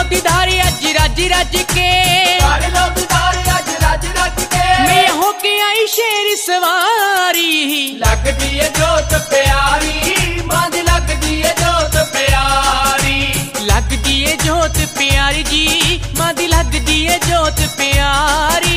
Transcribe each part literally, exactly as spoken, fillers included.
दीदार अज रज रज के, कर लो दीदार अज रज रज के। मैं होके आई शेर सवारी, लगदी है जोत प्यारी मां दी, लगदी है जोत प्यारी। लगदी है जोत प्यारी जी मां दी, लगदी है जोत प्यारी।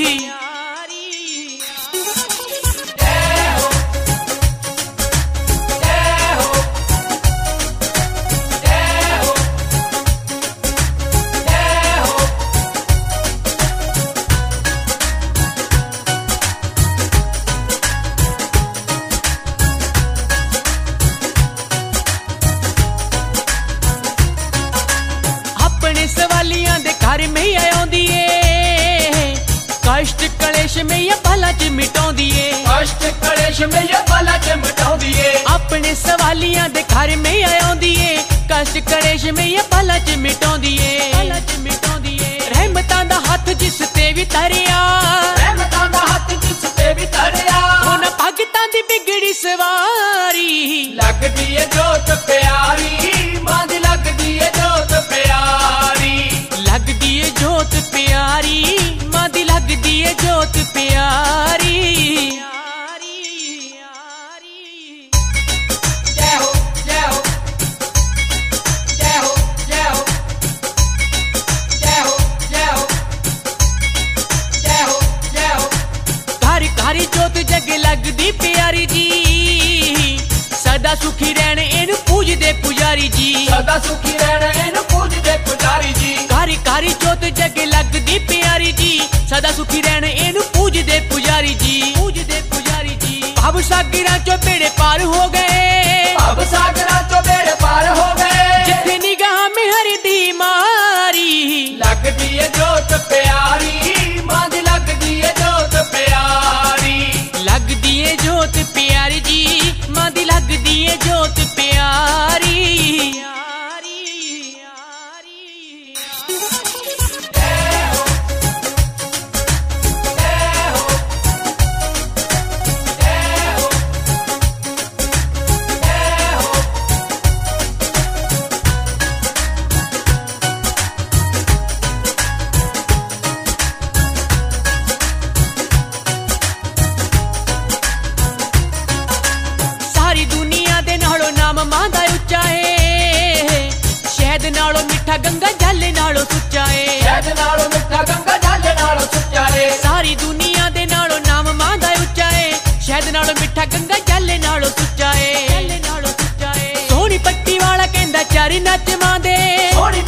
सवालियां दे घर में आउंदी ए, कष्ट कलेश में या भला च मिटाउंदी ए, कष्ट कलेश में या भला च मिटाउंदी ए। अपने सवालियां दे घर में आउंदी ए, कष्ट कलेश में या भला च मिटाउंदी ए, भला च मिटाउंदी ए। रहमतां दा हथ जिस ते भी धरिया, रहमतां दा हथ जिस ते भी धरिया, उन्हां भगतां दी बिगड़ी सवारी। लगदी है जोत प्यारी मां दी, लगदी है जोत प्यारी। लगदी है जोत प्यारी मां दी, लगदी है जोत प्यारी। जय हो जय हो जय हो जय हो जय हो जय हो जय हो जय हो। घर घर जोत जग लगदी प्यारी जी, सदा सुखी रहन इनू पूजदे पुजारी जी, सदा सुखी रहन इनू पूजदे पुजारी जी। घर घर जोत जग लगदी प्यारी जी, सदा सुखी रहन इनू पूजदे पुजारी जी, पूजदे पुजारी जी। भव सागरां चों बेड़े पार हो गए, भव सागरां चों बेड़े पार हो गए, जिथे निगाह में हरि दी मारी। लगदी है जोत प्यारी मां दी, लगदी है जोत प्यारी। लगदी है जोत प्यारी जी मां दी, लगदी है जोत प्यारी। सारी दुनिया दे नालों नाम मां दा उच्चा है, शहद नालों मिठा गंगा जल नालों सुच्चा है, शहद नालों मिठा गंगा जल नालों सुच्चा है। सारी दुनिया दे नालों नाम मां दा उच्चा है, शहद नालों मिठा गंगा जल नालों सुच्चा है, जल नालों सुच्चा है। सोहनी पट्टी वाला कहंदा चारी नच मां दे, सोहनी